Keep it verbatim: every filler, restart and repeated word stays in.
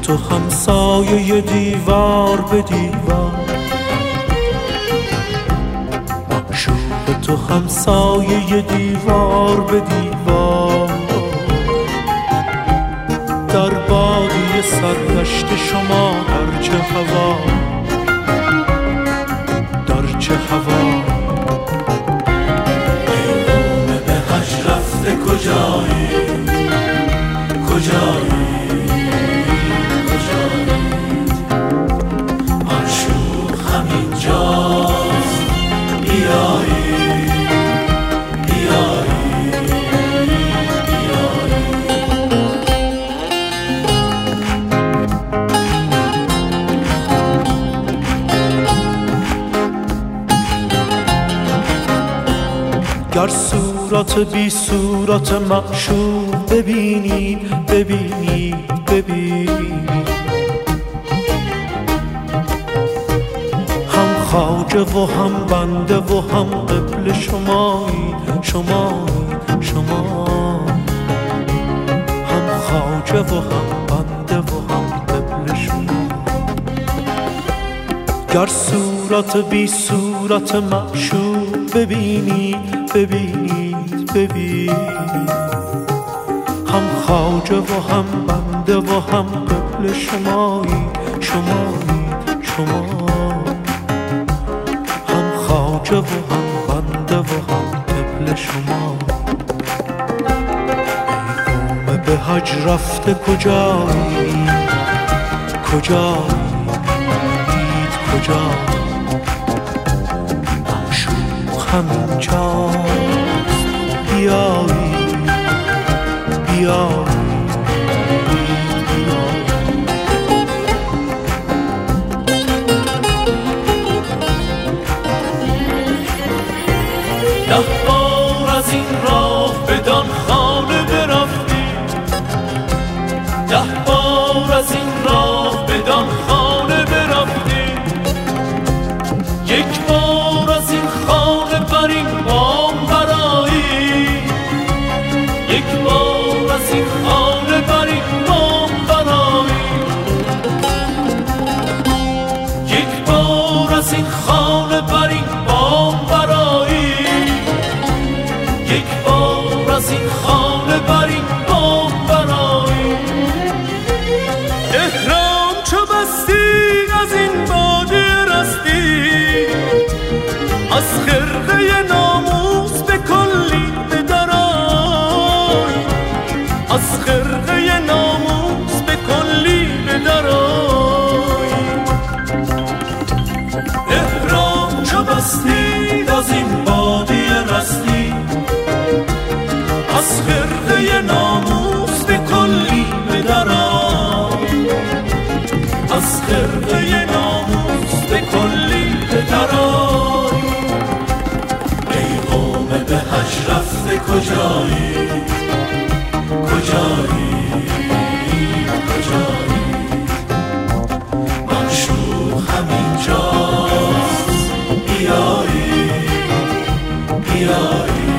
تو همسایه دیوار به دیوار، معشوق تو همسایه دیوار به دیوار، در بادی سرگشت شما در چه هوا، در چه هوا. پیغام به حج رفته کجایی، کجایی، کجایی، معشوق همین جاست، بیایی، بیایی، بیایی. گر صورت بی صورت معشوق ببینی ببینی ببینی، هم خواجه و هم بنده و هم قبل شمایی شمایی شما، هم خواجه و هم بنده و هم قبل شما. گر صورت بی صورت معشوق ببینی ببینی ببینی، هم خواجه و هم بنده و هم قبل شمایی شمایی شما، هم خواجه و هم بنده و هم قبل شما. پیغام به حج رفته کجایی، کجایی، کجایی، معشوق همین جاست، بیایی، بیایی، بیایی. ده بار از این راه بدان خانه برفتی، ده بار از این راه بدان خانه برفتی، یک بار از این خانه بر این بام برایی، یک بار از این خانه بر این بام برایی، یک بار از این خانه بر این بام برایی، یک بار از این خانه بر این بام برایی. احرام چو بستی از این باده رستی، از خرقه ناموس به کلی بدرای، از خرقه ناموس به کلی بدرای. احرام چو بستی از این باده رستی، از خرقه ناموس به کلی بدرای، از خرقه ناموس به کلی بدرای. پیغام به حج رفته کجایی، کجایی، کجایی، معشوق همین جاست، بیایی، بیایی.